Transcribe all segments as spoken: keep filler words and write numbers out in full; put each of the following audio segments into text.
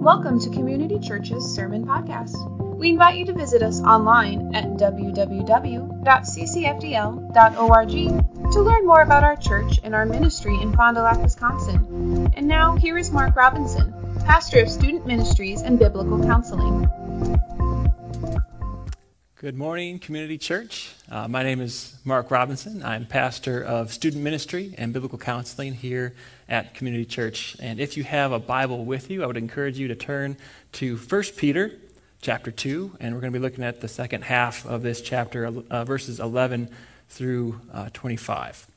Welcome to Community Church's Sermon Podcast. We invite you to visit us online at w w w dot c c f d l dot org to learn more about our church and our ministry in Fond du Lac, Wisconsin. And now, here is Mark Robinson, pastor of Student Ministries and Biblical Counseling. Good morning, Community Church. Uh, my name is Mark Robinson. I'm pastor of Student Ministry and Biblical Counseling here at Community Church. And if you have a Bible with you, I would encourage you to turn to First Peter chapter two, and we're going to be looking at the second half of this chapter, uh, verses eleven through uh, twenty-five.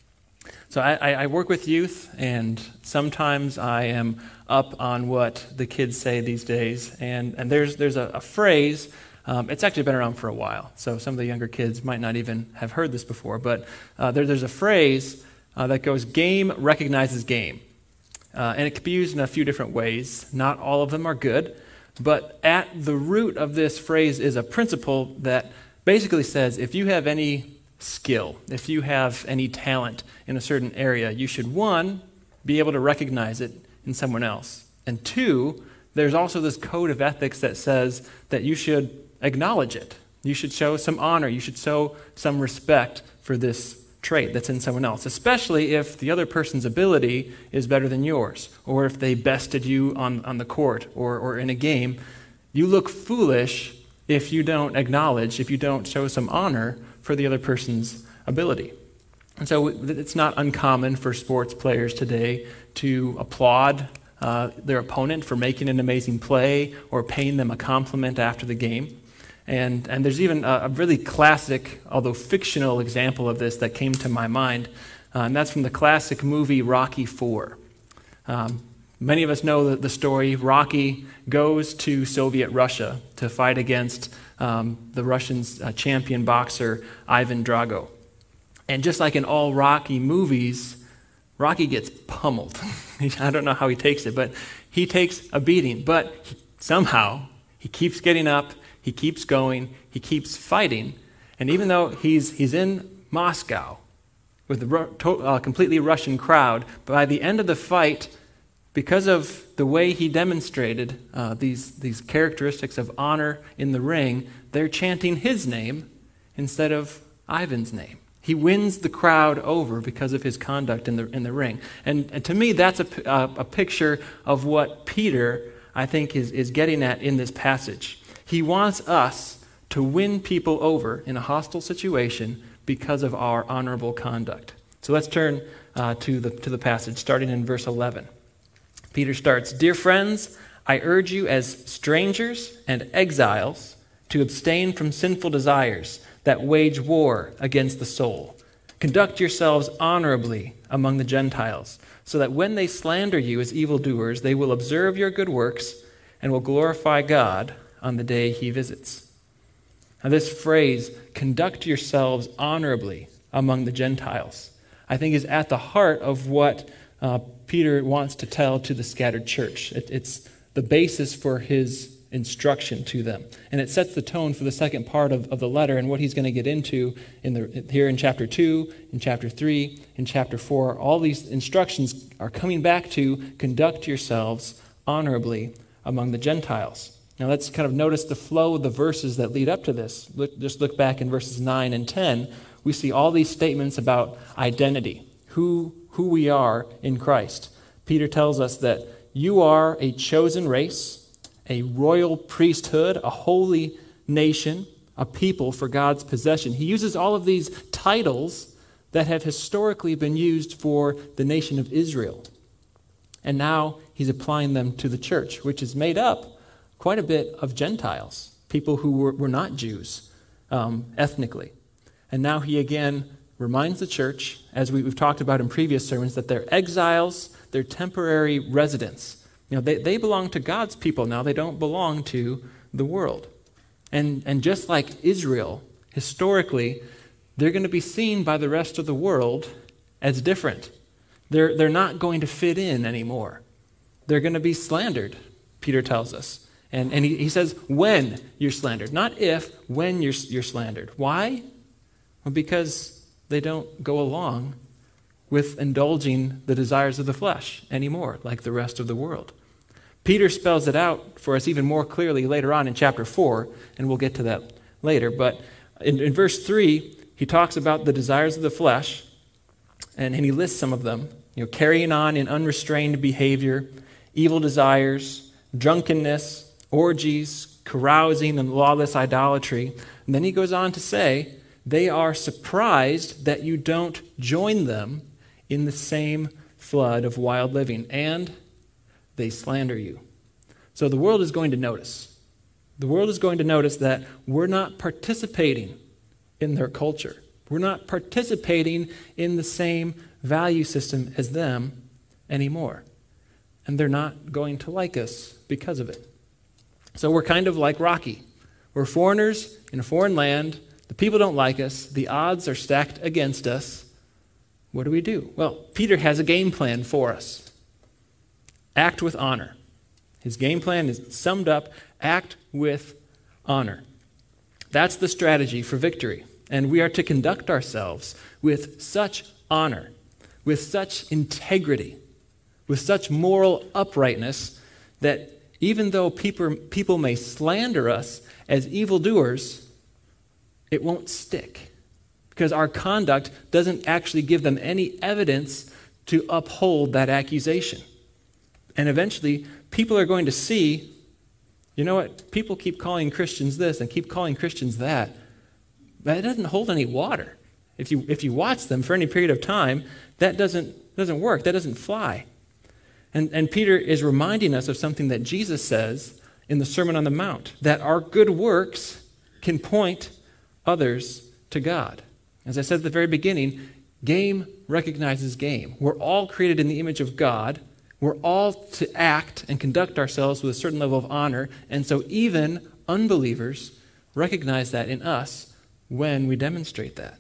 So I, I work with youth, and sometimes I am up on what the kids say these days. And, and there's there's a, a phrase. Um, it's actually been around for a while, so some of the younger kids might not even have heard this before, but uh, there, there's a phrase uh, that goes, game recognizes game. Uh, and it can be used in a few different ways. Not all of them are good, but at the root of this phrase is a principle that basically says if you have any skill, if you have any talent in a certain area, you should, one, be able to recognize it in someone else, and two, there's also this code of ethics that says that you should acknowledge it. You should show some honor. You should show some respect for this trait that's in someone else, especially if the other person's ability is better than yours, or if they bested you on, on the court or, or in a game. You look foolish if you don't acknowledge, if you don't show some honor for the other person's ability. And so it's not uncommon for sports players today to applaud uh, their opponent for making an amazing play or paying them a compliment after the game. And and there's even a, a really classic, although fictional, example of this that came to my mind, uh, and that's from the classic movie Rocky four. Um, many of us know the, the story. Rocky goes to Soviet Russia to fight against um, the Russian uh, champion boxer Ivan Drago. And just like in all Rocky movies, Rocky gets pummeled. I don't know how he takes it, but he takes a beating. But he, somehow he keeps getting up. He keeps going, he keeps fighting, and even though he's he's in Moscow with a uh, completely Russian crowd, by the end of the fight, because of the way he demonstrated uh, these, these characteristics of honor in the ring, they're chanting his name instead of Ivan's name. He wins the crowd over because of his conduct in the in the ring. And, and to me, that's a, a, a picture of what Peter, I think, is, is getting at in this passage. He wants us to win people over in a hostile situation because of our honorable conduct. So let's turn uh, to the to the passage, starting in verse eleven. Peter starts, "Dear friends, I urge you as strangers and exiles to abstain from sinful desires that wage war against the soul. Conduct yourselves honorably among the Gentiles, so that when they slander you as evildoers, they will observe your good works and will glorify God on the day he visits." Now this phrase, conduct yourselves honorably among the Gentiles, I think is at the heart of what uh, Peter wants to tell to the scattered church. It, it's the basis for his instruction to them. And it sets the tone for the second part of, of the letter and what he's going to get into in the, here in chapter two, in chapter three, in chapter four. All these instructions are coming back to conduct yourselves honorably among the Gentiles. Now let's kind of notice the flow of the verses that lead up to this. Look, just look back in verses nine and ten. We see all these statements about identity, who, who we are in Christ. Peter tells us that you are a chosen race, a royal priesthood, a holy nation, a people for God's possession. He uses all of these titles that have historically been used for the nation of Israel. And now he's applying them to the church, which is made up quite a bit of Gentiles, people who were, were not Jews um, ethnically. And now he again reminds the church, as we, we've talked about in previous sermons, that they're exiles, they're temporary residents. You know, they, they belong to God's people now. They don't belong to the world. And, and just like Israel, historically, they're going to be seen by the rest of the world as different. They're, they're not going to fit in anymore. They're going to be slandered, Peter tells us. And, and he, he says when you're slandered, not if, when you're, you're slandered. Why? Well, because they don't go along with indulging the desires of the flesh anymore, like the rest of the world. Peter spells it out for us even more clearly later on in chapter four, and we'll get to that later. But in, in verse three, he talks about the desires of the flesh, and, and he lists some of them. You know, carrying on in unrestrained behavior, evil desires, drunkenness, orgies, carousing, and lawless idolatry. And then he goes on to say, they are surprised that you don't join them in the same flood of wild living, and they slander you. So the world is going to notice. The world is going to notice that we're not participating in their culture. We're not participating in the same value system as them anymore. And they're not going to like us because of it. So we're kind of like Rocky. We're foreigners in a foreign land. The people don't like us. The odds are stacked against us. What do we do? Well, Peter has a game plan for us. Act with honor. His game plan is summed up, act with honor. That's the strategy for victory. And we are to conduct ourselves with such honor, with such integrity, with such moral uprightness that even though people, people may slander us as evildoers, it won't stick. Because our conduct doesn't actually give them any evidence to uphold that accusation. And eventually, people are going to see, you know what, people keep calling Christians this and keep calling Christians that. That doesn't hold any water. If you if you watch them for any period of time, that doesn't doesn't work. That doesn't fly. And, and Peter is reminding us of something that Jesus says in the Sermon on the Mount, that our good works can point others to God. As I said at the very beginning, game recognizes game. We're all created in the image of God. We're all to act and conduct ourselves with a certain level of honor. And so even unbelievers recognize that in us when we demonstrate that.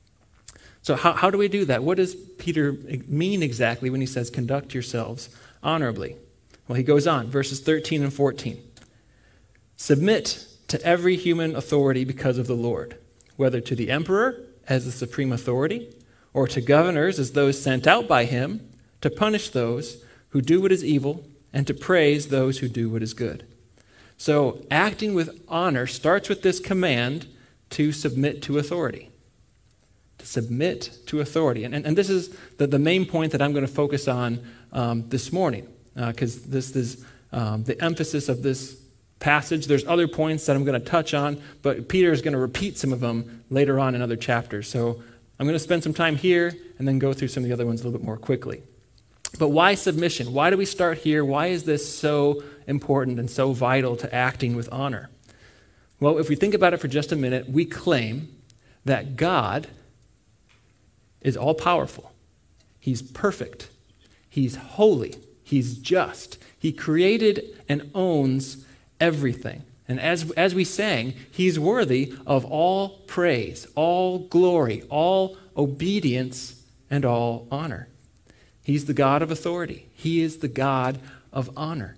So how, how do we do that? What does Peter mean exactly when he says, conduct yourselves honorably? Well, he goes on, verses thirteen and fourteen. Submit to every human authority because of the Lord, whether to the emperor as the supreme authority, or to governors as those sent out by him to punish those who do what is evil and to praise those who do what is good. So acting with honor starts with this command to submit to authority. To submit to authority. And, and, and this is the, the main point that I'm going to focus on um, this morning, because uh, this is um, the emphasis of this passage. There's other points that I'm going to touch on, but Peter is going to repeat some of them later on in other chapters. So I'm going to spend some time here and then go through some of the other ones a little bit more quickly. But why submission? Why do we start here? Why is this so important and so vital to acting with honor? Well, if we think about it for just a minute, we claim that God is all-powerful. He's perfect. He's holy. He's just. He created and owns everything. And as, as we sang, he's worthy of all praise, all glory, all obedience, and all honor. He's the God of authority. He is the God of honor.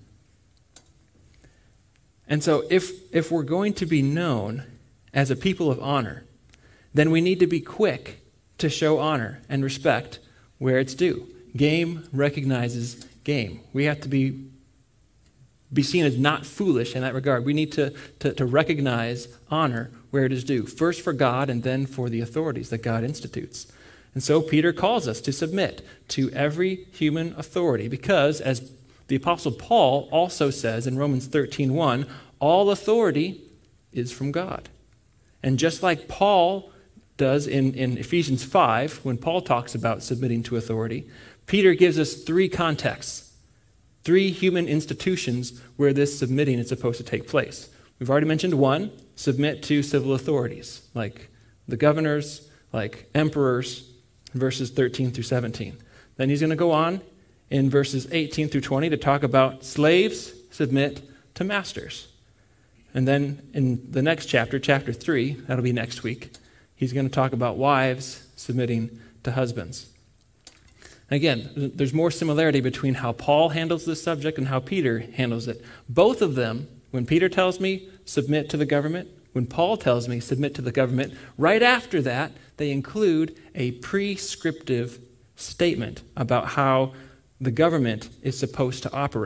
And so if, if we're going to be known as a people of honor, then we need to be quick to show honor and respect where it's due. Game recognizes game. We have to be, be seen as not foolish in that regard. We need to, to, to recognize honor where it is due, first for God and then for the authorities that God institutes. And so Peter calls us to submit to every human authority because, as the Apostle Paul also says in Romans thirteen one, all authority is from God. And just like Paul does in, in Ephesians five, when Paul talks about submitting to authority, Peter gives us three contexts, three human institutions where this submitting is supposed to take place. We've already mentioned one, submit to civil authorities, like the governors, like emperors, verses thirteen through seventeen. Then he's going to go on in verses eighteen through twenty to talk about slaves submit to masters. And then in the next chapter, chapter three, that'll be next week, he's going to talk about wives submitting to husbands. Again, there's more similarity between how Paul handles this subject and how Peter handles it. Both of them, when Peter tells me submit to the government, when Paul tells me submit to the government, right after that, they include a prescriptive statement about how the government is supposed to operate.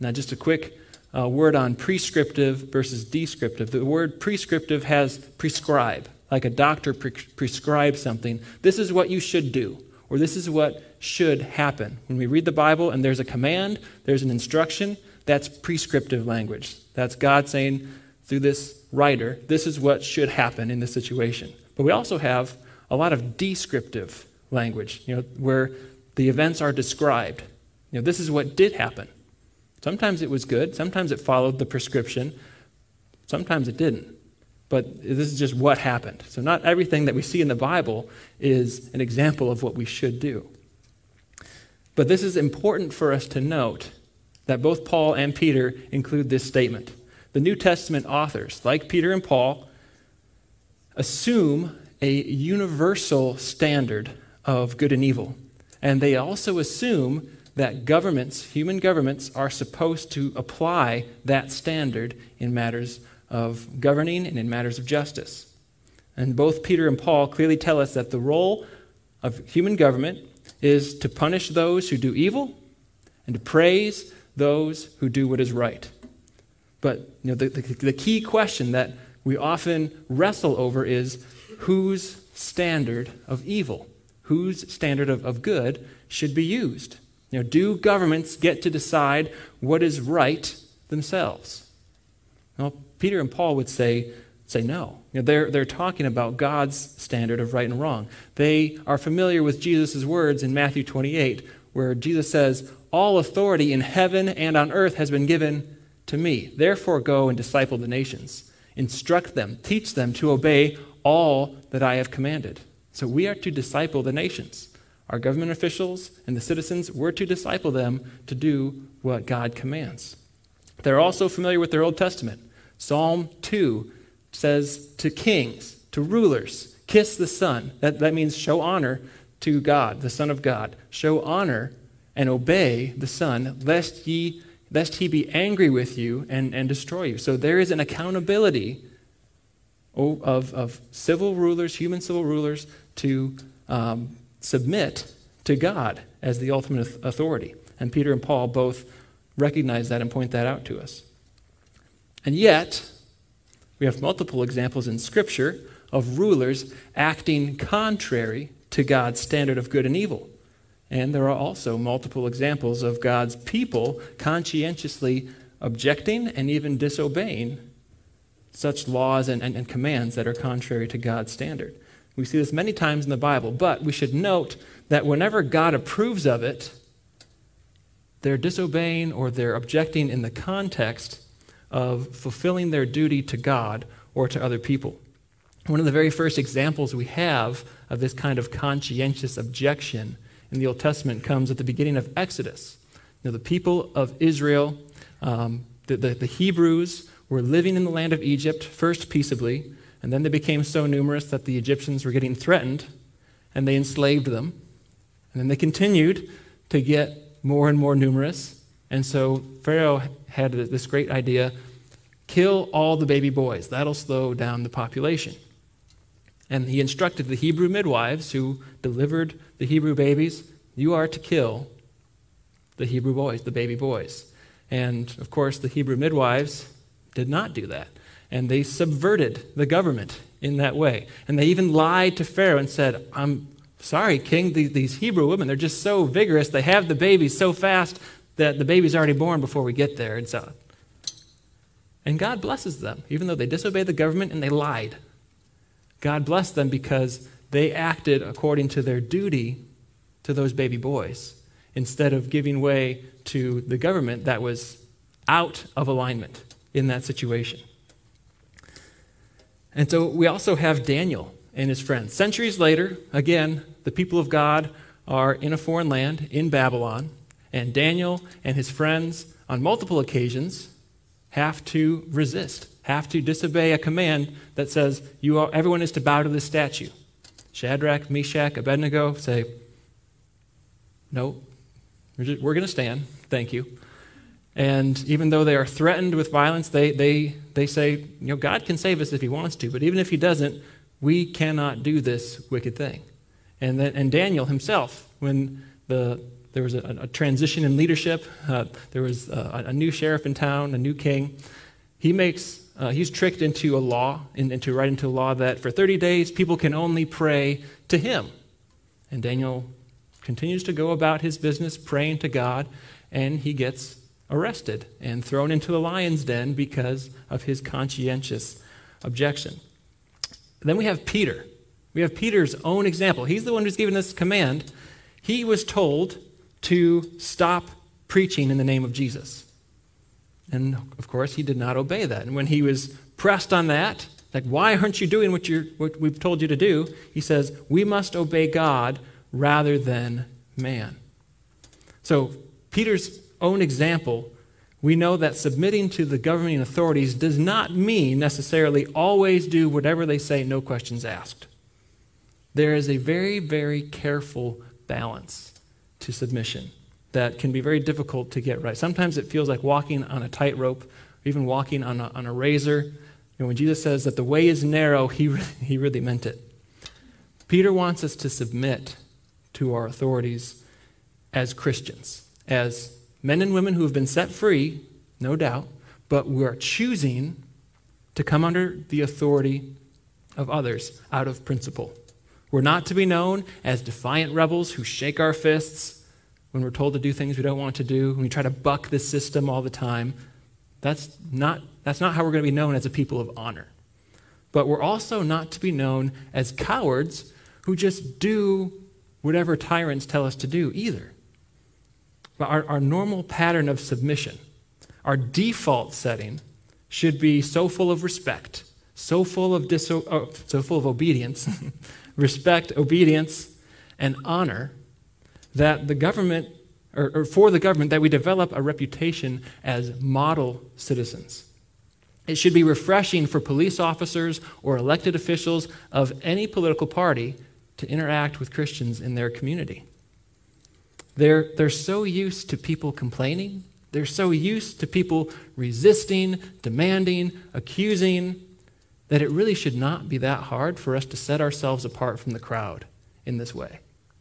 Now, just a quick uh, word on prescriptive versus descriptive. The word prescriptive has prescribe, like a doctor pre- prescribes something. This is what you should do, or this is what should happen. When we read the Bible and there's a command, there's an instruction, that's prescriptive language. That's God saying through this writer, this is what should happen in this situation. But we also have a lot of descriptive language, you know, where the events are described. You know, this is what did happen. Sometimes it was good. Sometimes it followed the prescription. Sometimes it didn't. But this is just what happened. So not everything that we see in the Bible is an example of what we should do. But this is important for us to note that both Paul and Peter include this statement. The New Testament authors, like Peter and Paul, assume a universal standard of good and evil. And they also assume that governments, human governments, are supposed to apply that standard in matters of governing and in matters of justice. And both Peter and Paul clearly tell us that the role of human government is to punish those who do evil and to praise those who do what is right. But you know, the, the, the key question that we often wrestle over is whose standard of evil, whose standard of, of good should be used. You know, do governments get to decide what is right themselves? Well, Peter and Paul would say, say no. You know, they're, they're talking about God's standard of right and wrong. They are familiar with Jesus' words in Matthew twenty-eight, where Jesus says, all authority in heaven and on earth has been given to me. Therefore go and disciple the nations. Instruct them, teach them to obey all that I have commanded. So we are to disciple the nations. Our government officials and the citizens, we're to disciple them to do what God commands. They're also familiar with their Old Testament. Psalm two says to kings, to rulers, kiss the Son. That, that means show honor to God, the Son of God. Show honor and obey the Son, lest ye, lest he be angry with you and, and destroy you. So there is an accountability of, of civil rulers, human civil rulers, to um, submit to God as the ultimate authority. And Peter and Paul both recognize that and point that out to us. And yet, we have multiple examples in Scripture of rulers acting contrary to God's standard of good and evil. And there are also multiple examples of God's people conscientiously objecting and even disobeying such laws and, and, and commands that are contrary to God's standard. We see this many times in the Bible, but we should note that whenever God approves of it, they're disobeying or they're objecting in the context of fulfilling their duty to God or to other people. One of the very first examples we have of this kind of conscientious objection in the Old Testament comes at the beginning of Exodus. Now, the people of Israel, um, the, the, the Hebrews, were living in the land of Egypt, first peaceably, and then they became so numerous that the Egyptians were getting threatened, and they enslaved them. And then they continued to get more and more numerous, and so Pharaoh had this great idea, kill all the baby boys. That'll slow down the population. And he instructed the Hebrew midwives who delivered the Hebrew babies, you are to kill the Hebrew boys, the baby boys. And, of course, the Hebrew midwives did not do that. And they subverted the government in that way. And they even lied to Pharaoh and said, I'm sorry, King, these, these Hebrew women, they're just so vigorous. They have the babies so fast that the baby's already born before we get there. And so, and God blesses them, even though they disobeyed the government and they lied. God blessed them because they acted according to their duty to those baby boys instead of giving way to the government that was out of alignment in that situation. And so we also have Daniel and his friends. Centuries later, again, the people of God are in a foreign land, in Babylon, and Daniel and his friends, on multiple occasions, have to resist, have to disobey a command that says you are, everyone is to bow to this statue. Shadrach, Meshach, Abednego say, no, we're, just, we're going to stand, thank you. And even though they are threatened with violence, they, they, they say, you know, God can save us if he wants to, but even if he doesn't, we cannot do this wicked thing. And, then, and Daniel himself, when the there was a, a transition in leadership. Uh, there was a, a new sheriff in town, a new king. He makes, uh, he's tricked into a law, in, into right into a law that for thirty days people can only pray to him. And Daniel continues to go about his business praying to God, and he gets arrested and thrown into the lion's den because of his conscientious objection. Then we have Peter. We have Peter's own example. He's the one who's given this command. He was told to stop preaching in the name of Jesus. And of course, he did not obey that. And when he was pressed on that, like, why aren't you doing what, you're, what we've told you to do? He says, we must obey God rather than man. So Peter's own example, we know that submitting to the governing authorities does not mean necessarily always do whatever they say, no questions asked. There is a very, very careful balance to submission that can be very difficult to get right. Sometimes it feels like walking on a tightrope, or even walking on a, on a razor. And when Jesus says that the way is narrow, he really, he really meant it. Peter wants us to submit to our authorities as Christians, as men and women who have been set free, no doubt, but we are choosing to come under the authority of others out of principle. We're not to be known as defiant rebels who shake our fists when we're told to do things we don't want to do, and we try to buck the system all the time. That's not, that's not how we're going to be known as a people of honor. But we're also not to be known as cowards who just do whatever tyrants tell us to do either. But our, our normal pattern of submission, our default setting, should be so full of respect, so full of diso- oh, so full of obedience, respect, obedience, and honor, that the government, or, or for the government, that we develop a reputation as model citizens. It should be refreshing for police officers or elected officials of any political party to interact with Christians in their community. They're, they're so used to people complaining. They're so used to people resisting, demanding, accusing, that it really should not be that hard for us to set ourselves apart from the crowd in this way.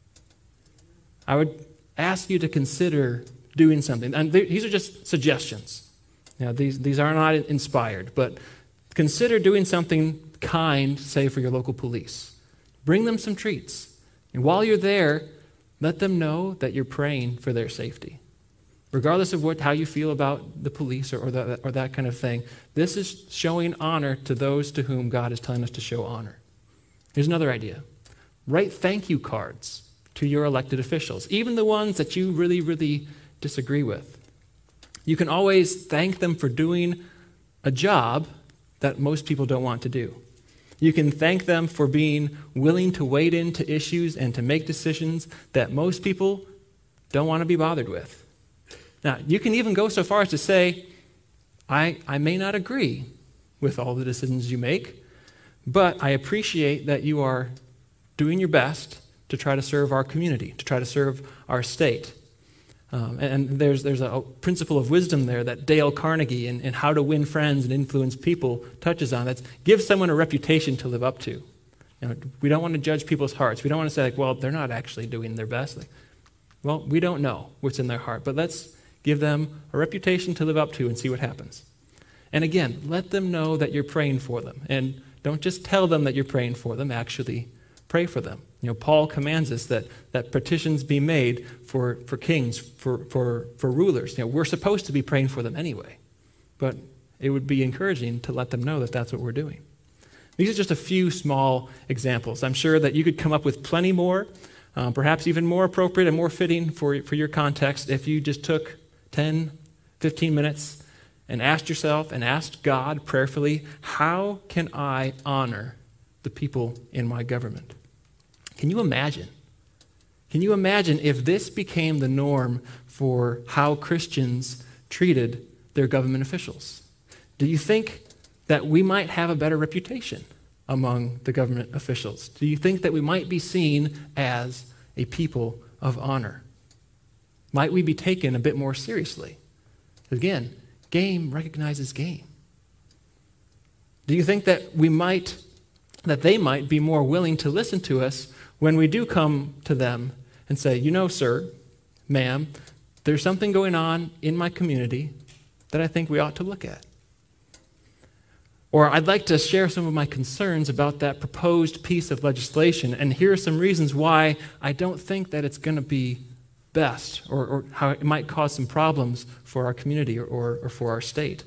I would ask you to consider doing something. And these are just suggestions. Now, these, these are not inspired, but consider doing something kind, say, for your local police. Bring them some treats. And while you're there, let them know that you're praying for their safety. Regardless of what, how you feel about the police or, or, that, or that kind of thing, this is showing honor to those to whom God is telling us to show honor. Here's another idea. Write thank you cards to your elected officials, even the ones that you really, really disagree with. You can always thank them for doing a job that most people don't want to do. You can thank them for being willing to wade into issues and to make decisions that most people don't want to be bothered with. Now, you can even go so far as to say, I, I may not agree with all the decisions you make, but I appreciate that you are doing your best to try to serve our community, to try to serve our state. Um, and there's, there's a principle of wisdom there that Dale Carnegie in, in How to Win Friends and Influence People touches on. That's give someone a reputation to live up to. You know, we don't want to judge people's hearts. We don't want to say, like, well, they're not actually doing their best. Like, well, we don't know what's in their heart, but let's give them a reputation to live up to and see what happens. And again, let them know that you're praying for them. And don't just tell them that you're praying for them, actually pray for them. You know, Paul commands us that, that petitions be made for, for kings, for, for, for rulers. You know, we're supposed to be praying for them anyway. But it would be encouraging to let them know that that's what we're doing. These are just a few small examples. I'm sure that you could come up with plenty more, um, perhaps even more appropriate and more fitting for, for your context if you just took ten, fifteen minutes and asked yourself and asked God prayerfully, how can I honor the people in my government? Can you imagine? Can you imagine if this became the norm for how Christians treated their government officials? Do you think that we might have a better reputation among the government officials? Do you think that we might be seen as a people of honor? Might we be taken a bit more seriously? Again, game recognizes game. Do you think that we might, that they might be more willing to listen to us when we do come to them and say, you know, sir, ma'am, there's something going on in my community that I think we ought to look at. Or I'd like to share some of my concerns about that proposed piece of legislation, and here are some reasons why I don't think that it's going to be best, or, or how it might cause some problems for our community or, or, or for our state.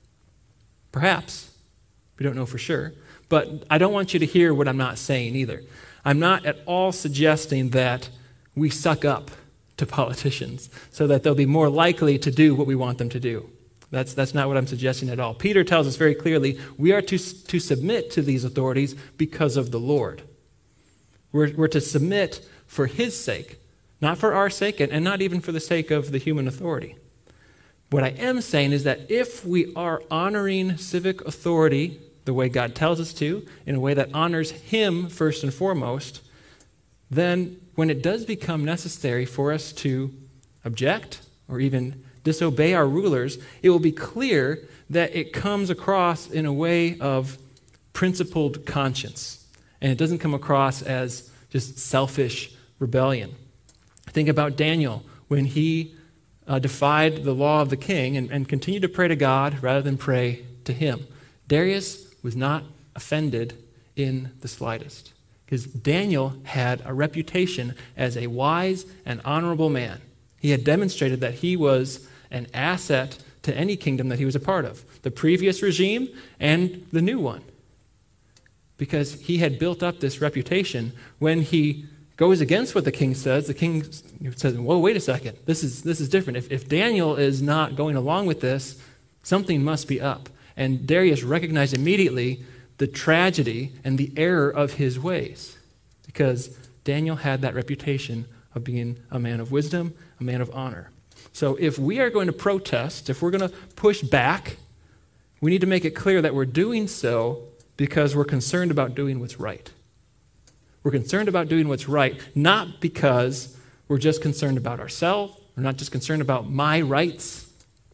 Perhaps. We don't know for sure. But I don't want you to hear what I'm not saying either. I'm not at all suggesting that we suck up to politicians so that they'll be more likely to do what we want them to do. That's, that's not what I'm suggesting at all. Peter tells us very clearly we are to, to submit to these authorities because of the Lord. We're, we're to submit for his sake, not for our sake, and, and not even for the sake of the human authority. What I am saying is that if we are honoring civic authority the way God tells us to, in a way that honors him first and foremost, then when it does become necessary for us to object or even disobey our rulers, it will be clear that it comes across in a way of principled conscience. And it doesn't come across as just selfish rebellion. Think about Daniel when he uh, defied the law of the king and, and continued to pray to God rather than pray to him. Darius was not offended in the slightest, because Daniel had a reputation as a wise and honorable man. He had demonstrated that he was an asset to any kingdom that he was a part of, the previous regime and the new one, because he had built up this reputation. When he goes against what the king says, the king says, whoa, wait a second, this is, this is different. If, if Daniel is not going along with this, something must be up. And Darius recognized immediately the tragedy and the error of his ways, because Daniel had that reputation of being a man of wisdom, a man of honor. So if we are going to protest, if we're going to push back, we need to make it clear that we're doing so because we're concerned about doing what's right. We're concerned about doing what's right, not because we're just concerned about ourselves. We're not just concerned about my rights.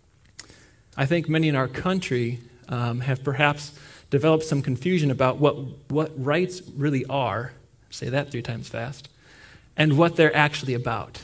I think many in our country um, have perhaps developed some confusion about what, what rights really are, say that three times fast, and what they're actually about.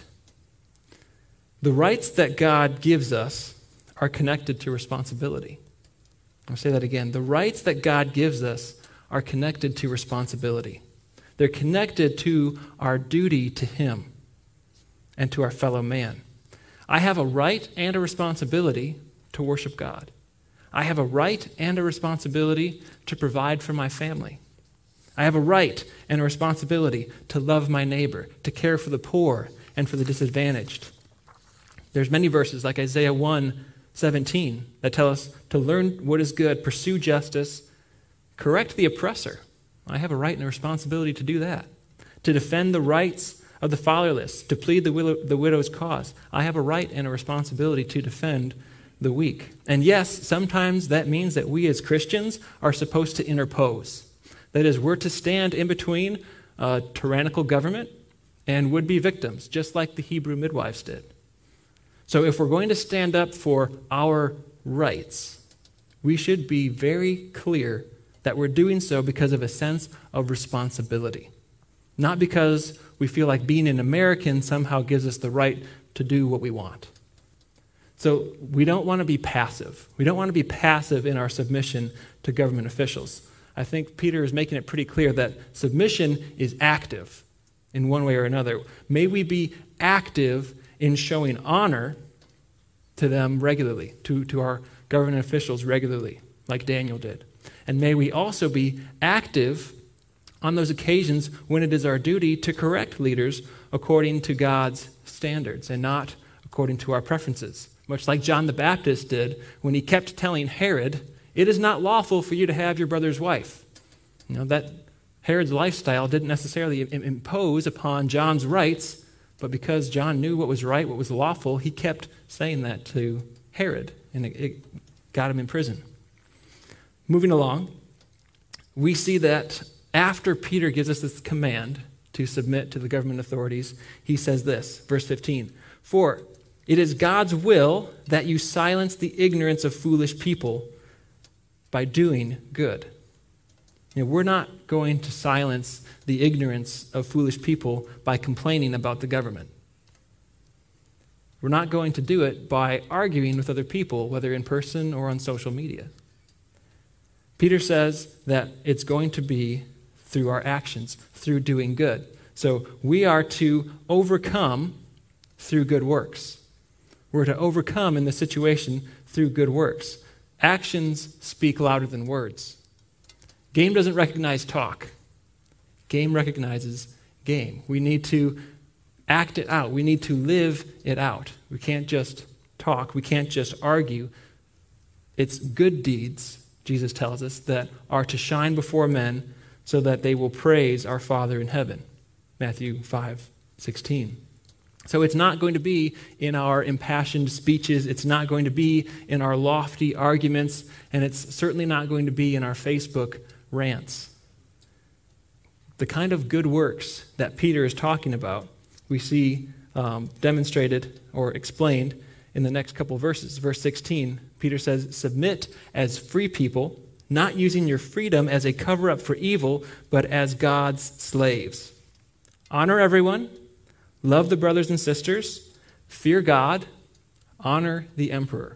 The rights that God gives us are connected to responsibility. I'll say that again. The rights that God gives us are connected to responsibility. They're connected to our duty to him and to our fellow man. I have a right and a responsibility to worship God. I have a right and a responsibility to provide for my family. I have a right and a responsibility to love my neighbor, to care for the poor and for the disadvantaged. There's many verses like Isaiah one seventeen that tell us to learn what is good, pursue justice, correct the oppressor. I have a right and a responsibility to do that. To defend the rights of the fatherless, to plead the, widow, the widow's cause. I have a right and a responsibility to defend the weak. And yes, sometimes that means that we as Christians are supposed to interpose. That is, we're to stand in between a tyrannical government and would-be victims, just like the Hebrew midwives did. So if we're going to stand up for our rights, we should be very clear that we're doing so because of a sense of responsibility, not because we feel like being an American somehow gives us the right to do what we want. So we don't want to be passive. We don't want to be passive in our submission to government officials. I think Peter is making it pretty clear that submission is active in one way or another. May we be active in showing honor to them regularly, to, to our government officials regularly, like Daniel did. And may we also be active on those occasions when it is our duty to correct leaders according to God's standards and not according to our preferences. Much like John the Baptist did when he kept telling Herod, it is not lawful for you to have your brother's wife. You know, that Herod's lifestyle didn't necessarily impose upon John's rights, but because John knew what was right, what was lawful, he kept saying that to Herod, and it, it got him in prison. Moving along, we see that after Peter gives us this command to submit to the government authorities, he says this, verse fifteen, "For it is God's will that you silence the ignorance of foolish people by doing good." You know, we're not going to silence the ignorance of foolish people by complaining about the government. We're not going to do it by arguing with other people, whether in person or on social media. Peter says that it's going to be through our actions, through doing good. So we are to overcome through good works. We're to overcome in the situation through good works. Actions speak louder than words. Game doesn't recognize talk. Game recognizes game. We need to act it out. We need to live it out. We can't just talk. We can't just argue. It's good deeds, Jesus tells us, that are to shine before men so that they will praise our Father in heaven. Matthew five sixteen. So it's not going to be in our impassioned speeches. It's not going to be in our lofty arguments. And it's certainly not going to be in our Facebook rants. The kind of good works that Peter is talking about, we see um, demonstrated or explained in the next couple of verses. Verse sixteen, Peter says, "Submit as free people, not using your freedom as a cover-up for evil, but as God's slaves. Honor everyone, love the brothers and sisters, fear God, honor the emperor."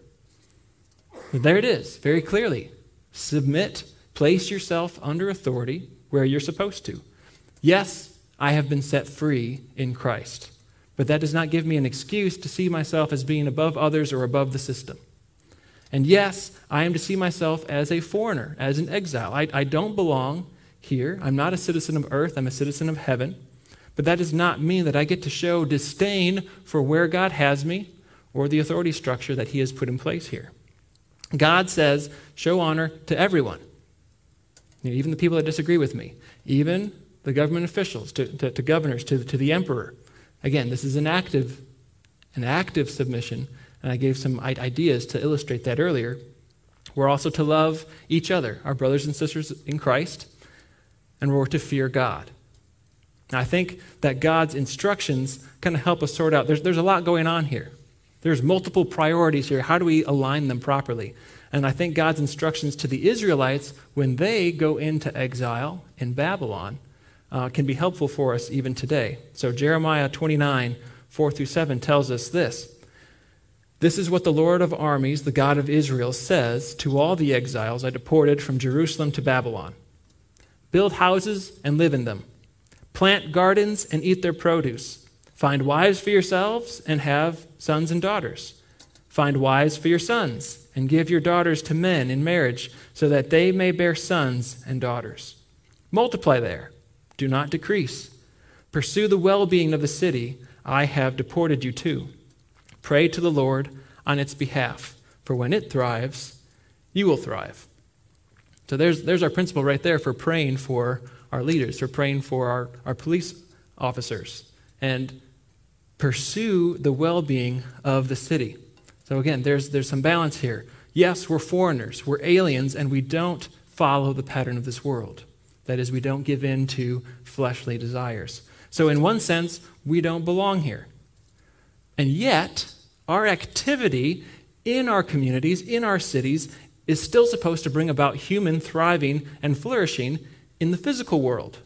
There it is, very clearly. Submit, place yourself under authority where you're supposed to. Yes, I have been set free in Christ, but that does not give me an excuse to see myself as being above others or above the system. And yes, I am to see myself as a foreigner, as an exile. I, I don't belong here. I'm not a citizen of earth. I'm a citizen of heaven. But that does not mean that I get to show disdain for where God has me or the authority structure that he has put in place here. God says, show honor to everyone, you know, even the people that disagree with me, even the government officials, to, to, to governors, to, to the emperor. Again, this is an active, an active submission, and I gave some ideas to illustrate that earlier. We're also to love each other, our brothers and sisters in Christ, and we're to fear God. Now, I think that God's instructions kind of help us sort out. There's, there's a lot going on here. There's multiple priorities here. How do we align them properly? And I think God's instructions to the Israelites when they go into exile in Babylon uh, can be helpful for us even today. So Jeremiah twenty-nine, four through seven tells us this. "This is what the Lord of armies, the God of Israel, says to all the exiles I deported from Jerusalem to Babylon. Build houses and live in them. Plant gardens and eat their produce. Find wives for yourselves and have sons and daughters. Find wives for your sons and give your daughters to men in marriage so that they may bear sons and daughters. Multiply there. Do not decrease. Pursue the well-being of the city I have deported you to. Pray to the Lord on its behalf, for when it thrives, you will thrive." So there's, there's our principle right there for praying for our leaders, for praying for our, our police officers, and pursue the well-being of the city. So again, there's, there's some balance here. Yes, we're foreigners, we're aliens, and we don't follow the pattern of this world. That is, we don't give in to fleshly desires. So in one sense, we don't belong here. And yet, our activity in our communities, in our cities, is still supposed to bring about human thriving and flourishing in the physical world.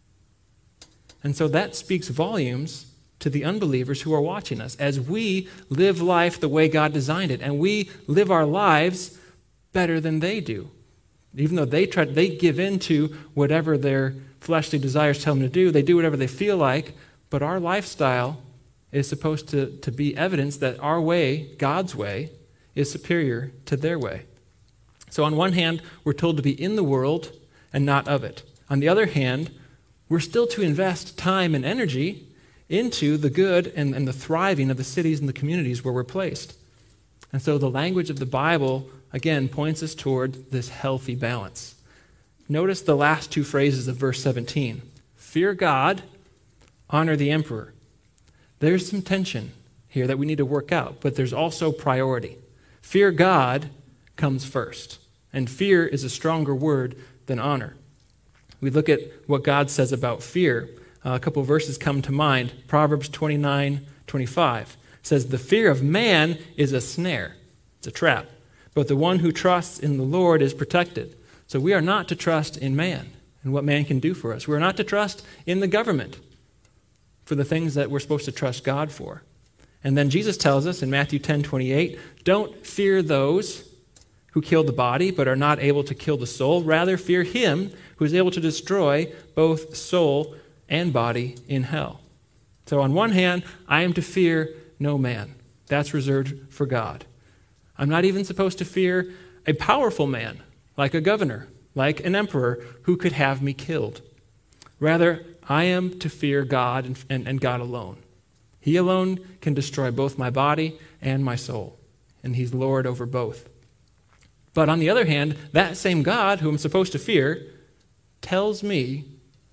And so that speaks volumes to the unbelievers who are watching us as we live life the way God designed it, and we live our lives better than they do. Even though they try, they give in to whatever their fleshly desires tell them to do, they do whatever they feel like, but our lifestyle is supposed to, to be evidence that our way, God's way, is superior to their way. So on one hand, we're told to be in the world and not of it. On the other hand, we're still to invest time and energy into the good and, and the thriving of the cities and the communities where we're placed. And so the language of the Bible, again, points us toward this healthy balance. Notice the last two phrases of verse seventeen. Fear God, honor the emperor. There's some tension here that we need to work out, but there's also priority. Fear God comes first, and fear is a stronger word than honor. We look at what God says about fear. Uh, a couple of verses come to mind. Proverbs twenty-nine twenty-five says, "The fear of man is a snare." It's a trap. "But the one who trusts in the Lord is protected." So we are not to trust in man and what man can do for us. We are not to trust in the government for the things that we're supposed to trust God for. And then Jesus tells us in Matthew ten twenty-eight, don't fear those who kill the body but are not able to kill the soul. Rather, fear him who is able to destroy both soul and body in hell. So on one hand, I am to fear no man. That's reserved for God. I'm not even supposed to fear a powerful man, like a governor, like an emperor, who could have me killed. Rather, I am to fear God and, and, and God alone. He alone can destroy both my body and my soul, and he's Lord over both. But on the other hand, that same God who I'm supposed to fear tells me,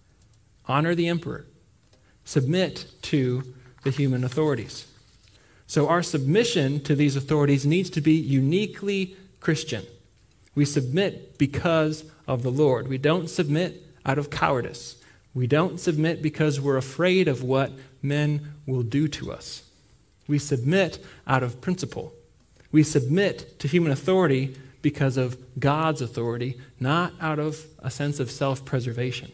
honor the emperor, submit to the human authorities. So our submission to these authorities needs to be uniquely Christian. We submit because of the Lord. We don't submit out of cowardice. We don't submit because we're afraid of what men will do to us. We submit out of principle. We submit to human authority because of God's authority, not out of a sense of self-preservation.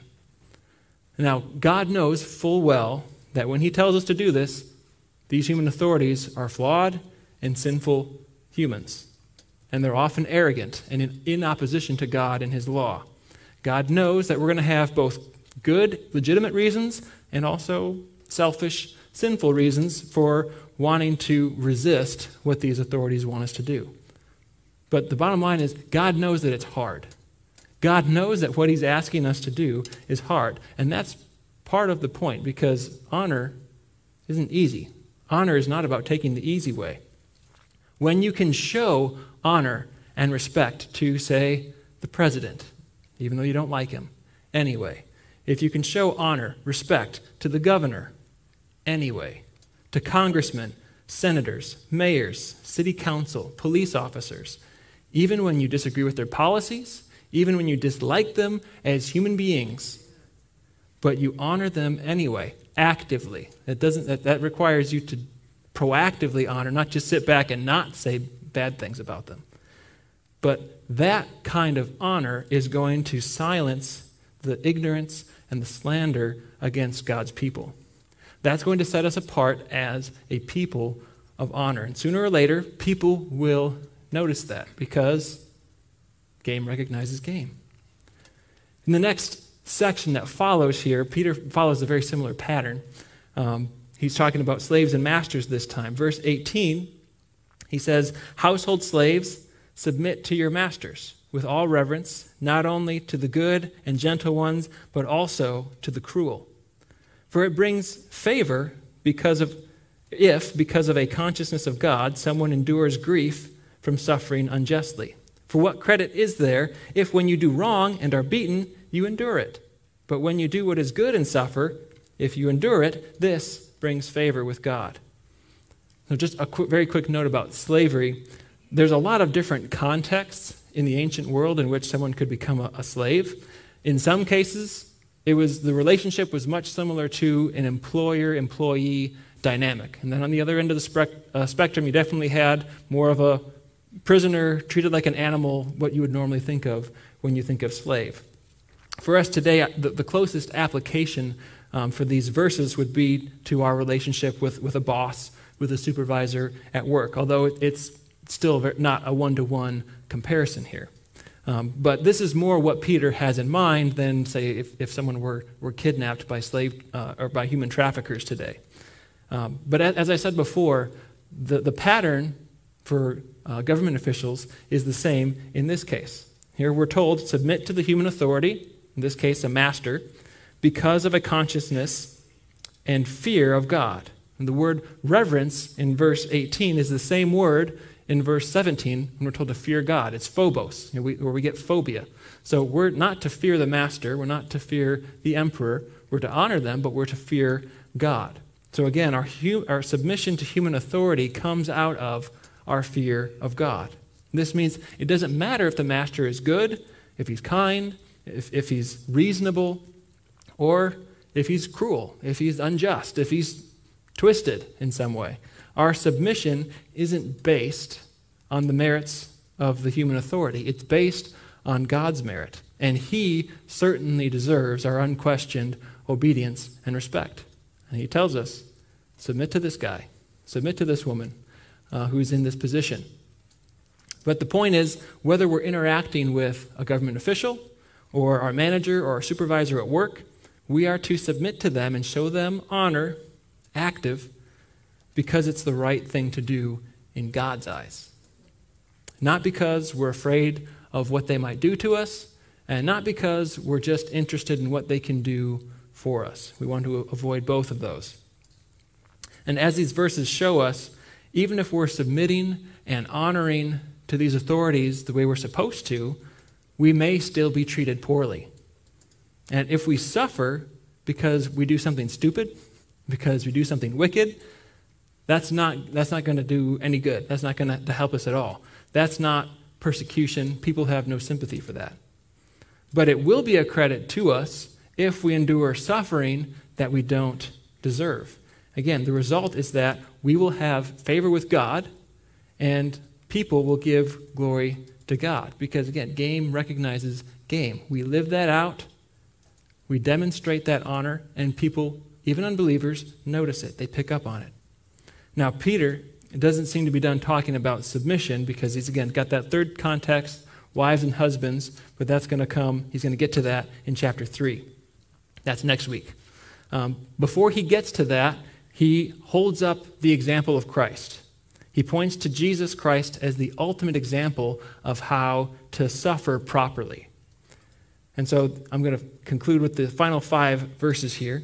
Now, God knows full well that when he tells us to do this, these human authorities are flawed and sinful humans. And they're often arrogant and in, in opposition to God and his law. God knows that we're going to have both good, legitimate reasons and also selfish, sinful reasons for wanting to resist what these authorities want us to do. But the bottom line is, God knows that it's hard. God knows that what he's asking us to do is hard. And that's part of the point, because honor isn't easy. Honor is not about taking the easy way. When you can show honor and respect to, say, the president, even though you don't like him, anyway, if you can show honor, respect to the governor, anyway, to congressmen, senators, mayors, city council, police officers, even when you disagree with their policies, even when you dislike them as human beings, but you honor them anyway, actively. That doesn't that, that requires you to proactively honor, not just sit back and not say bad things about them. But that kind of honor is going to silence the ignorance and the slander against God's people. That's going to set us apart as a people of honor. And sooner or later, people will notice that, because game recognizes game. In the next section that follows here, Peter follows a very similar pattern. Um, he's talking about slaves and masters this time. Verse eighteen, he says, household slaves, submit to your masters with all reverence, not only to the good and gentle ones, but also to the cruel. For it brings favor because of, if, because of a consciousness of God, someone endures grief from suffering unjustly. For what credit is there if when you do wrong and are beaten, you endure it? But when you do what is good and suffer, if you endure it, this brings favor with God. So just a quick, very quick note about slavery. There's a lot of different contexts in the ancient world in which someone could become a, a slave. In some cases, it was the relationship was much similar to an employer-employee dynamic. And then on the other end of the spec- uh, spectrum, you definitely had more of a prisoner treated like an animal, what you would normally think of when you think of slave. For us today, the, the closest application um, for these verses would be to our relationship with, with a boss, with a supervisor at work, although it, it's still very, not a one-to-one comparison here. Um, but this is more what Peter has in mind than, say, if, if someone were, were kidnapped by slave uh, or by human traffickers today. Um, but as, as I said before, the, the pattern for uh, government officials is the same in this case. Here we're told, submit to the human authority, in this case a master, because of a consciousness and fear of God. And the word reverence in verse eighteen is the same word in verse seventeen when we're told to fear God. It's phobos, you know, we, where we get phobia. So we're not to fear the master, we're not to fear the emperor, we're to honor them, but we're to fear God. So again, our, hu- our submission to human authority comes out of our fear of God. This means it doesn't matter if the master is good, if he's kind, if, if he's reasonable, or if he's cruel, if he's unjust, if he's twisted in some way. Our submission isn't based on the merits of the human authority. It's based on God's merit. And he certainly deserves our unquestioned obedience and respect. And he tells us, submit to this guy. Submit to this woman uh, who's in this position. But the point is, whether we're interacting with a government official or our manager or our supervisor at work, we are to submit to them and show them honor, active, because it's the right thing to do in God's eyes. Not because we're afraid of what they might do to us, and not because we're just interested in what they can do for us. We want to avoid both of those. And as these verses show us, even if we're submitting and honoring to these authorities the way we're supposed to, we may still be treated poorly. And if we suffer because we do something stupid, because we do something wicked, that's not, that's not going to do any good. That's not going to help us at all. That's not persecution. People have no sympathy for that. But it will be a credit to us if we endure suffering that we don't deserve. Again, the result is that we will have favor with God, and people will give glory to God. Because again, game recognizes game. We live that out, we demonstrate that honor, and people, even unbelievers, notice it. They pick up on it. Now, Peter doesn't seem to be done talking about submission because he's, again, got that third context, wives and husbands, but that's going to come, he's going to get to that in chapter three. That's next week. Um, before he gets to that, he holds up the example of Christ. He points to Jesus Christ as the ultimate example of how to suffer properly. And so I'm going to conclude with the final five verses here,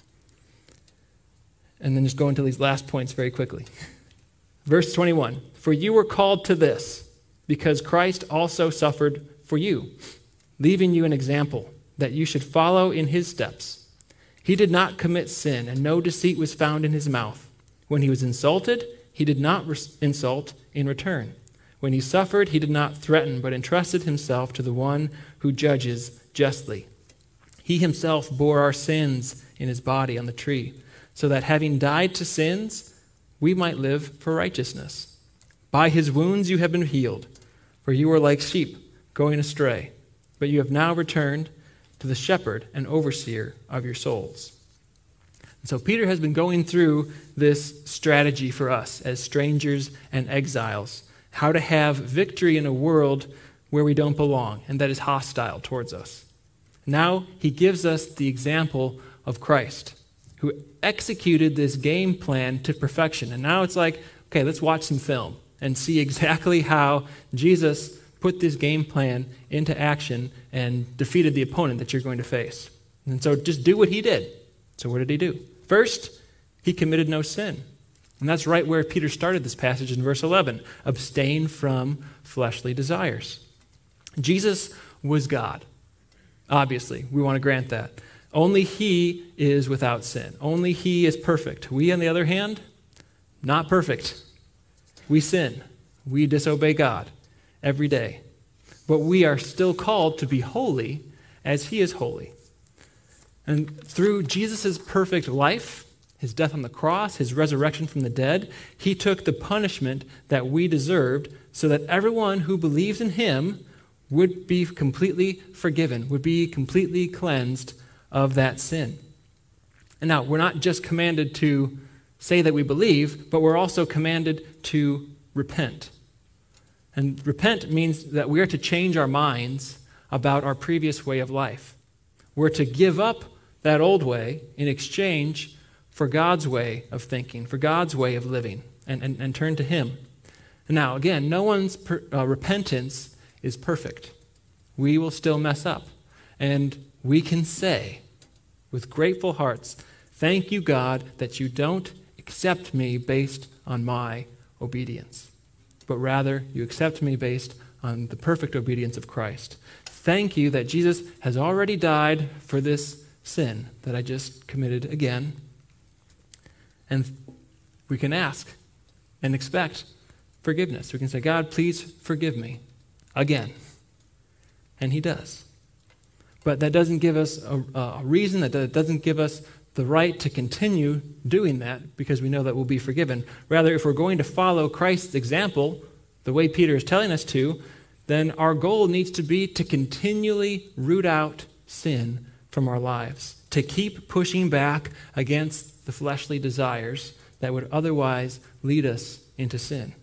and then just go into these last points very quickly. Verse twenty-one, "For you were called to this, because Christ also suffered for you, leaving you an example, that you should follow in his steps. He did not commit sin, and no deceit was found in his mouth. When he was insulted, he did not res- insult in return. When he suffered, he did not threaten, but entrusted himself to the one who judges justly. He himself bore our sins in his body on the tree, so that having died to sins, we might live for righteousness. By his wounds you have been healed, for you were like sheep going astray, but you have now returned to the shepherd and overseer of your souls." And so Peter has been going through this strategy for us as strangers and exiles, how to have victory in a world where we don't belong and that is hostile towards us. Now he gives us the example of Christ, who executed this game plan to perfection. And now it's like, okay, let's watch some film and see exactly how Jesus put this game plan into action and defeated the opponent that you're going to face. And so just do what he did. So what did he do? First, he committed no sin. And that's right where Peter started this passage in verse eleven. Abstain from fleshly desires. Jesus was God. Obviously, we want to grant that. Only he is without sin. Only he is perfect. We, on the other hand, not perfect. We sin. We disobey God every day. But we are still called to be holy as he is holy. And through Jesus' perfect life, his death on the cross, his resurrection from the dead, he took the punishment that we deserved so that everyone who believes in him would be completely forgiven, would be completely cleansed of that sin. And now, we're not just commanded to say that we believe, but we're also commanded to repent. And repent means that we are to change our minds about our previous way of life. We're to give up that old way in exchange for God's way of thinking, for God's way of living, and, and, and turn to him. And now, again, no one's per, uh, repentance is perfect. We will still mess up. And we can say with grateful hearts, "Thank you, God, that you don't accept me based on my obedience, but rather you accept me based on the perfect obedience of Christ. Thank you that Jesus has already died for this sin that I just committed again." And we can ask and expect forgiveness. We can say, "God, please forgive me again." And he does. But that doesn't give us a, a reason, that doesn't give us the right to continue doing that because we know that we'll be forgiven. Rather, if we're going to follow Christ's example, the way Peter is telling us to, then our goal needs to be to continually root out sin from our lives, to keep pushing back against the fleshly desires that would otherwise lead us into sin.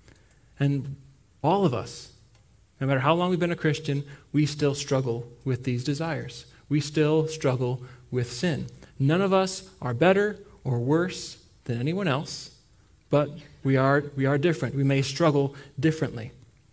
And all of us, no matter how long we've been a Christian, we still struggle with these desires. We still struggle with sin. None of us are better or worse than anyone else, but we are we are different. We may struggle differently.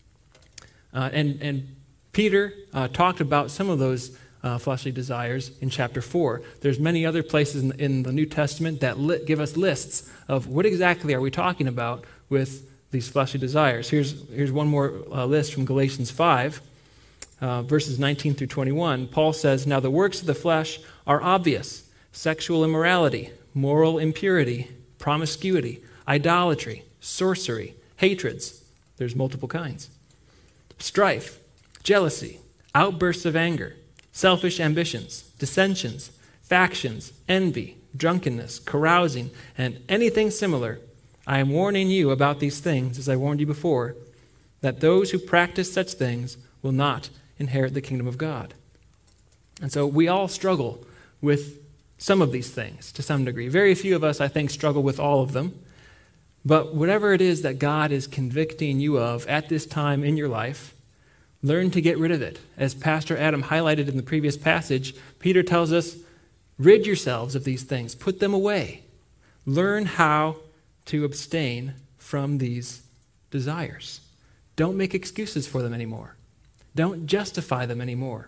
Uh, and, and Peter uh, talked about some of those uh, fleshly desires in chapter four. There's many other places in, in the New Testament that li- give us lists of what exactly are we talking about with these fleshly desires. Here's, here's one more uh, list from Galatians five, uh, verses nineteen through twenty-one. Paul says, "Now the works of the flesh are obvious: sexual immorality, moral impurity, promiscuity, idolatry, sorcery, hatreds." There's multiple kinds. "Strife, jealousy, outbursts of anger, selfish ambitions, dissensions, factions, envy, drunkenness, carousing, and anything similar. I am warning you about these things, as I warned you before, that those who practice such things will not inherit the kingdom of God." And so we all struggle with some of these things to some degree. Very few of us, I think, struggle with all of them. But whatever it is that God is convicting you of at this time in your life, learn to get rid of it. As Pastor Adam highlighted in the previous passage, Peter tells us, rid yourselves of these things. Put them away. Learn how to abstain from these desires. Don't make excuses for them anymore. Don't justify them anymore.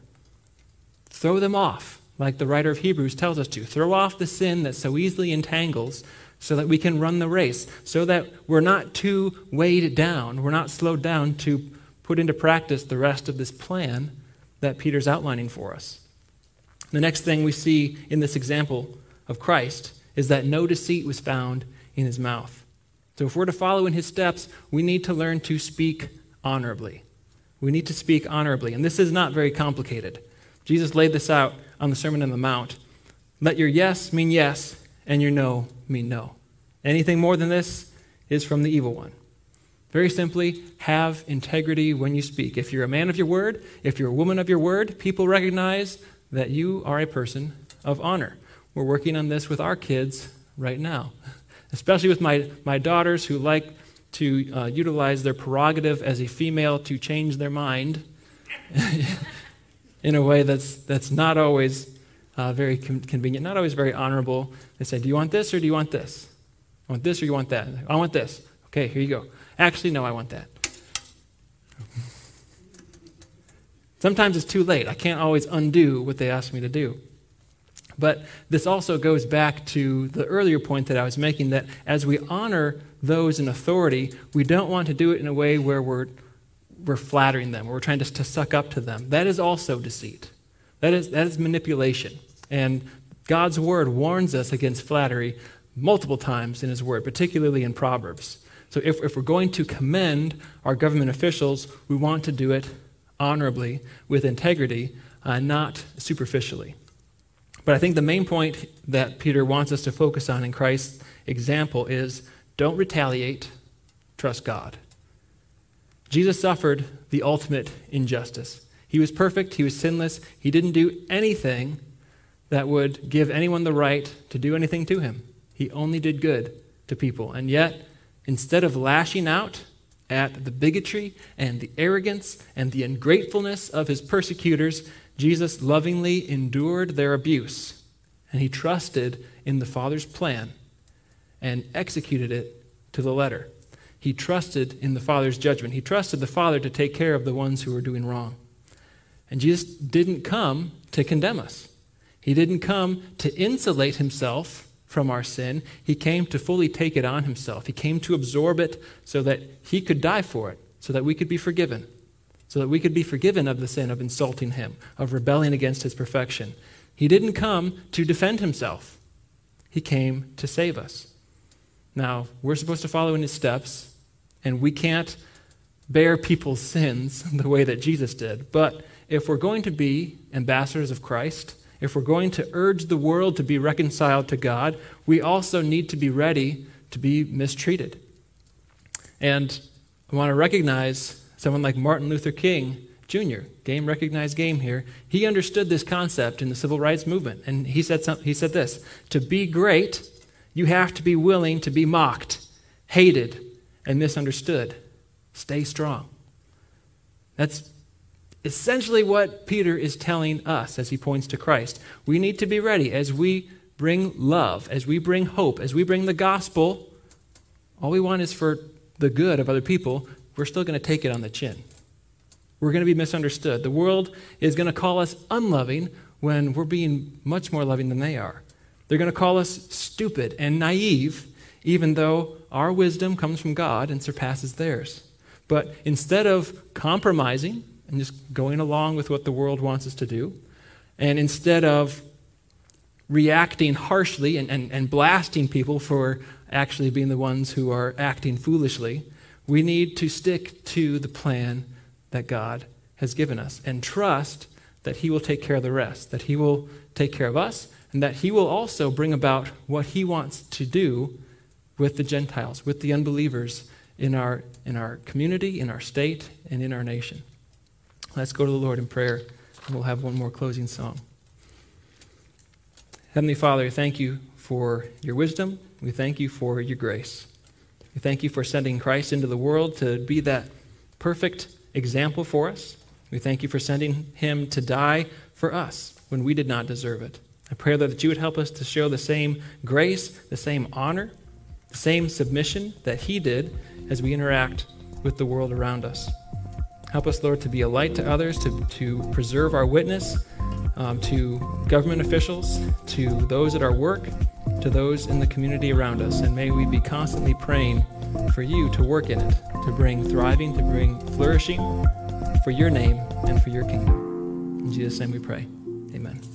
Throw them off, like the writer of Hebrews tells us to. Throw off the sin that so easily entangles so that we can run the race, so that we're not too weighed down, we're not slowed down to put into practice the rest of this plan that Peter's outlining for us. The next thing we see in this example of Christ is that no deceit was found in his mouth. So if we're to follow in his steps, we need to learn to speak honorably. We need to speak honorably, and this is not very complicated. Jesus laid this out on the Sermon on the Mount. Let your yes mean yes, and your no mean no. Anything more than this is from the evil one. Very simply, have integrity when you speak. If you're a man of your word, if you're a woman of your word, people recognize that you are a person of honor. We're working on this with our kids right now, especially with my, my daughters who like to uh, utilize their prerogative as a female to change their mind in a way that's that's not always uh, very com- convenient, not always very honorable. They say, do you want this or do you want this? I want this or you want that? I want this. Okay, here you go. Actually, no, I want that. Sometimes it's too late. I can't always undo what they ask me to do. But this also goes back to the earlier point that I was making, that as we honor those in authority, we don't want to do it in a way where we're we're flattering them, or we're trying to, to suck up to them. That is also deceit. That is that is manipulation. And God's word warns us against flattery multiple times in his word, particularly in Proverbs. So if, if we're going to commend our government officials, we want to do it honorably, with integrity, uh, not superficially. But I think the main point that Peter wants us to focus on in Christ's example is don't retaliate, trust God. Jesus suffered the ultimate injustice. He was perfect, he was sinless, he didn't do anything that would give anyone the right to do anything to him. He only did good to people. And yet, instead of lashing out at the bigotry and the arrogance and the ungratefulness of his persecutors, Jesus lovingly endured their abuse, and he trusted in the Father's plan and executed it to the letter. He trusted in the Father's judgment. He trusted the Father to take care of the ones who were doing wrong. And Jesus didn't come to condemn us. He didn't come to insulate himself from our sin. He came to fully take it on himself. He came to absorb it so that he could die for it, so that we could be forgiven. So that we could be forgiven of the sin of insulting him, of rebelling against his perfection. He didn't come to defend himself. He came to save us. Now, we're supposed to follow in his steps, and we can't bear people's sins the way that Jesus did. But if we're going to be ambassadors of Christ, if we're going to urge the world to be reconciled to God, we also need to be ready to be mistreated. And I want to recognize someone like Martin Luther King Junior, game recognized game here. He understood this concept in the civil rights movement, and he said some, he said this: to be great You have to be willing to be mocked, hated, and misunderstood. Stay strong. That's essentially what Peter is telling us as he points to Christ. We need to be ready as we bring love, as we bring hope, as we bring the gospel. All we want is for the good of other people. We're still going to take it on the chin. We're going to be misunderstood. The world is going to call us unloving when we're being much more loving than they are. They're going to call us stupid and naive, even though our wisdom comes from God and surpasses theirs. But instead of compromising and just going along with what the world wants us to do, and instead of reacting harshly and, and, and blasting people for actually being the ones who are acting foolishly, we need to stick to the plan that God has given us and trust that he will take care of the rest, that he will take care of us, and that he will also bring about what he wants to do with the Gentiles, with the unbelievers in our, in our community, in our state, and in our nation. Let's go to the Lord in prayer, and we'll have one more closing song. Heavenly Father, thank you for your wisdom. We thank you for your grace. We thank you for sending Christ into the world to be that perfect example for us. We thank you for sending him to die for us when we did not deserve it. I pray that you would help us to show the same grace, the same honor, the same submission that he did as we interact with the world around us. Help us, Lord, to be a light to others, to, to preserve our witness um, to government officials, to those at our work, to those in the community around us. And may we be constantly praying for you to work in it, to bring thriving, to bring flourishing for your name and for your kingdom. In Jesus' name we pray. Amen.